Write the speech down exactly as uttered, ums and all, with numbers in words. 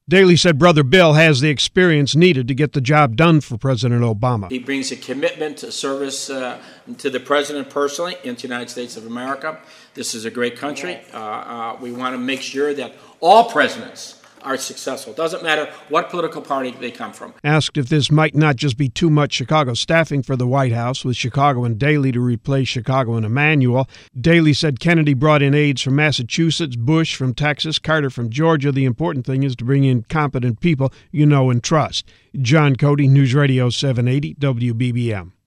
Daley said Brother Bill has the experience needed to get the job done for President Obama. He brings a commitment to service uh, to the president personally in the United States of America. This is a great country. Uh, uh, we want to make sure that all presidents are successful. It doesn't matter what political party they come from. Asked if this might not just be too much Chicago staffing for the White House, with Chicago and Daley to replace Chicago and Emanuel, Daley said Kennedy brought in aides from Massachusetts, Bush from Texas, Carter from Georgia. The important thing is to bring in competent people you know and trust. John Cody, News Radio seven eighty W B B M.